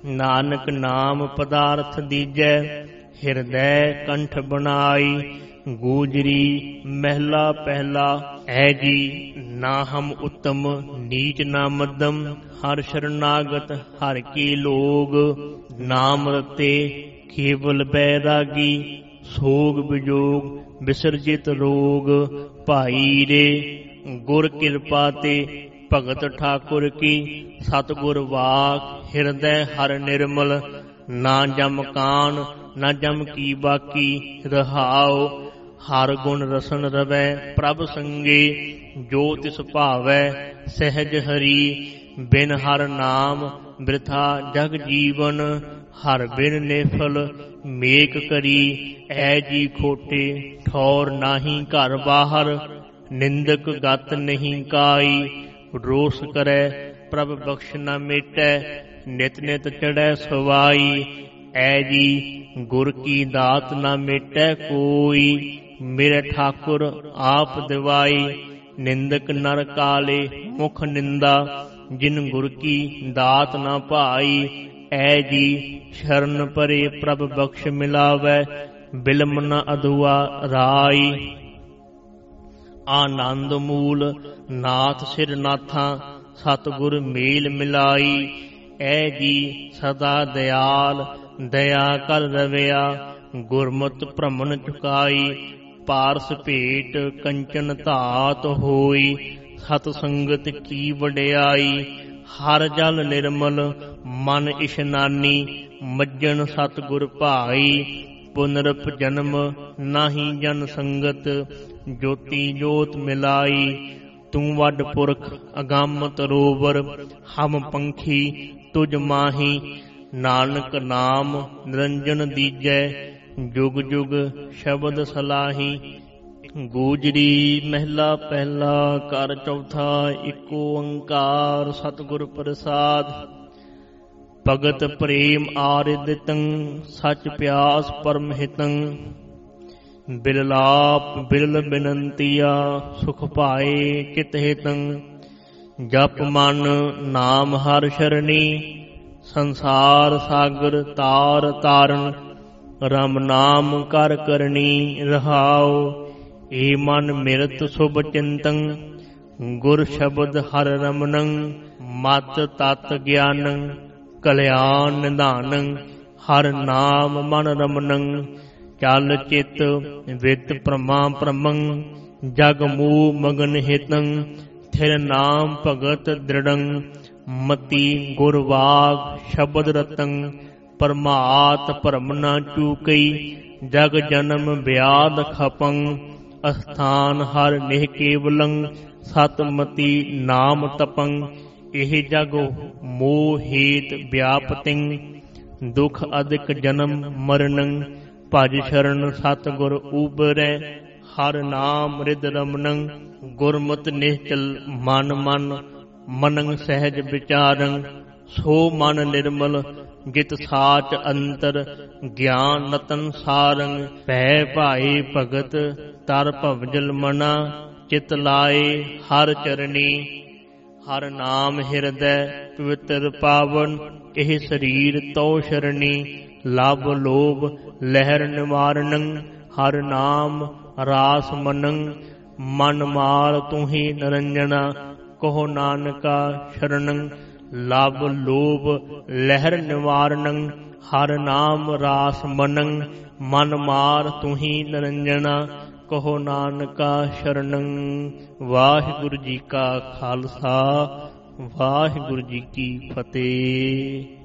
ਨਾਨਕ ਨਾਮ ਪਦਾਰਥ ਦੀਜੈ, ਹਿਰਦੈ ਕੰਠ ਬਨਾਈ। ਗੂਜਰੀ ਮਹਿਲਾ ਪਹਿਲਾ। ਐ ਜੀ ਨਾ ਹਮ ਉੱਤਮ ਨੀਚ ਨਾ ਮੱਧਮ, ਹਰ ਸ਼ਰਨਾਗਤ ਹਰ ਕੀ ਲੋਗ। ਨਾਮ ਰਤੇ ਕੇਵਲ ਬੈਰਾਗੀ, ਸੋਗ ਵਿਜੋਗ ਵਿਸਰਜਿਤ ਰੋਗ। ਭਾਈ ਰੇ ਗੁਰ ਕਿਰਪਾ ਤੇ ਭਗਤ ਠਾਕੁਰ ਕੀ, ਸਤਿਗੁਰ ਵਾਕ ਹਿਰਦੈ ਹਰ ਨਿਰਮਲ। ਨਾ ਜਮ ਕਾਨ ਨਾ ਜਮ ਕੀ ਬਾਕੀ, ਰਹਾਉ ਹਰ ਗੁਣ ਰਸਨ ਰਵੈ ਪ੍ਰਭ ਸੰਗੇ। ਜੋ ਤਿਸ ਭਾਵੈ ਸਹਿਜ ਹਰੀ, ਬਿਨ ਹਰ ਨਾਮ ਬ੍ਰਿਥਾ ਜਗ ਜੀਵਨ। ਹਰ ਬਿਨ ਨਿਫਲ ਮੇਕ ਕਰੀ, ਐ ਜੀ ਖੋਟੇ ਠੌਰ ਨਾਹੀ ਘਰ ਬਾਹਰ। ਨਿੰਦਕ ਗਤ ਨਹੀਂ ਕਾਈ, ਰੋਸ ਕਰੈ ਪ੍ਰਭ ਬਖਸ਼ ਨਾ ਮੇਟੈ। ਨਿਤ ਨਿਤ ਚੜੈ ਸਵਾਈ, ਐ ਜੀ ਗੁਰ ਕੀ ਦਾਤ ਨਾ ਮੇਟੈ ਕੋਈ। ਮੇਰੇ ਠਾਕੁਰ ਆਪ ਦਿਵਾਈ, ਨਿੰਦਕ ਨਰ ਕਾਲੇ ਮੁਖ ਨਿੰਦਾ। ਜਿਨ ਗੁਰ ਕੀ ਦਾਤ ਨਾ ਭਾਈ, ਐ ਜੀ ਸ਼ਰਨ ਪਰੇ ਪ੍ਰਭ ਬਖਸ਼ ਮਿਲਾਵੈ। ਬਿਲਮ ਨ ਅਧੂਆ ਰਾਈ, ਆਨੰਦ ਮੂਲ ਨਾਥ ਸਿਰ ਨਾਥਾਂ। ਸਤਿਗੁਰ ਮੇਲ ਮਿਲਾਈ, ਐ ਜੀ ਸਦਾ ਦਿਆਲ ਦਇਆ ਕਰ ਰਵਿਆ। ਗੁਰਮਤਿ ਭ੍ਰਮਣ ਚੁਕਾਈ, ਪਾਰਸ ਭੇਟ ਕੰਚਨ ਧਾਤ ਹੋਈ। ਸਤ ਸੰਗਤ ਕੀ ਵਡਿਆਈ, ਹਰ ਜਲ ਨਿਰਮਲ ਮਨ ਇਸ਼ਨਾਨੀ। ਮੱਜਣ ਸਤਿਗੁਰ ਭਾਈ, ਪੁਨਰਪ ਜਨਮ ਨਾਹੀ ਜਨ ਸੰਗਤ। ਜੋਤੀ ਜੋਤ ਮਿਲਾਈ, ਤੂੰ ਵੱਡ ਪੁਰਖ ਅਗੰਮ ਤਰੋਵਰ। ਹਮ ਪੰਖੀ ਤੁਝ ਮਾਹੀ, ਨਾਨਕ ਨਾਮ ਨਿਰੰਜਨ ਦੀਜੈ। ਜੁਗ ਜੁਗ ਸ਼ਬਦ ਸਲਾਹੀ। ਗੂਜਰੀ ਮਹਿਲਾ ਪਹਿਲਾ। ਘਰ ਚੌਥਾ। ਏਕੋ ਓੰਕਾਰ ਸਤਿਗੁਰ ਪ੍ਰਸਾਦ। ਭਗਤ ਪ੍ਰੇਮ ਆਰਿਦਿਤੰ, ਸਚ ਪਿਆਸ ਪਰਮ ਹਿਤੰ। ਬਿਰਲਾਪ ਬਿਰਲ ਬਿਨੰਤੀਆ, ਸੁਖ ਪਾਏ ਚਿਤ ਹਿਤੰ। ਜਪ ਮਨ ਨਾਮ ਹਰ ਸ਼ਰਣੀ, ਸੰਸਾਰ ਸਾਗਰ ਤਾਰ ਤਾਰਨ। ਰਮ ਨਾਮ ਕਰ ਕਰਨੀ ਰਹਾਉ, ਏ ਮਨ ਮਿਰਤ ਸੁਭ ਚਿੰਤੰ। ਗੁਰ ਸ਼ਬਦ ਹਰ ਰਮਨੰ, ਮਤ ਤਤ ਗਿਆਨੰ। ਕਲਿਆਣ ਨਿਧਾਨੰ, ਹਰ ਨਾਮ ਮਨ ਰਮਨੰ। ਚਲ ਚਿਤ ਵਿਦ ਪ੍ਰਮਾ ਪ੍ਰਮੰ, ਜਗ ਮੂਹ ਮਗਨ ਹਿਤੰ। ਥਿਰ ਨਾਮ ਭਗਤ ਦ੍ਰਿੜੰ, ਮਤੀ ਗੁਰ ਵਾਗ ਸ਼ਬਦ ਰਤੰ। ਪਰਮਾਤ ਭਰਮ ਨਾ ਚੂਕਈ, ਜਗ ਜਨਮ ਵਿਆਦ ਖਪੰ। ਅਸਥਾਨ ਹਰ ਨਿਹ ਕੇਵਲੰ, ਸਤਮਤੀ ਨਾਮ ਤਪੰ। ਇਹ ਜਗ ਮੋਹ ਹੇਤ ਵਿਆਪਤਿੰ, ਦੁਖ ਅਦਿਕ ਜਨਮ ਮਰਨੰ। ਭਜ ਸ਼ਰਨ ਸਤਿਗੁਰ ਊਬਰੈ, ਹਰ ਨਾਮ ਰਿਦ ਰਮਨੰ। ਗੁਰਮਤਿ ਨਿਹਚਲ ਮਨ ਮਨ, ਮਨੰ ਸਹਿਜ ਵਿਚਾਰੰ। ਸੋ ਮਨ ਨਿਰਮਲ ਜਿਤ ਸਾਚ ਅੰਤਰ, ਗਿਆਨ ਨਤਨ ਸਾਰੰ। ਭੈ ਭਾਏ ਭਗਤ ਤਰ ਭਵਜਲ ਮਨਾ, ਚਿਤ ਲਾਏ ਹਰ ਚਰਨੀ। ਹਰ ਨਾਮ ਹਿਰਦੈ ਪਵਿੱਤਰ ਪਾਵਨ, ਇਹ ਸਰੀਰ ਤਉ ਸ਼ਰਣੀ। ਲਭ ਲੋਭ ਲਹਿਰ ਨਿਵਾਰਨੰ, ਹਰ ਨਾਮ ਰਾਸ ਮਨੰ। ਮਨ ਮਾਲ ਤੁਹੀ ਨਿਰੰਜਨਾ, ਕਹੋ ਨਾਨਕਾ ਸ਼ਰਣੰ। ਲਭ ਲੋਭ ਲਹਿਰ ਨਿਵਾਰਨੰ, ਹਰ ਨਾਮ ਰਾਸ ਮਨੰ। ਮਨ ਮਾਰ ਤੁਹੀ ਨਿਰੰਜਨਾ, ਕਹੋ ਨਾਨਕਾ ਸ਼ਰਣੰ। ਵਾਹਿਗੁਰੂ ਜੀ ਕਾ ਖਾਲਸਾ, ਵਾਹਿਗੁਰੂ ਜੀ ਕੀ ਫਤਿਹ।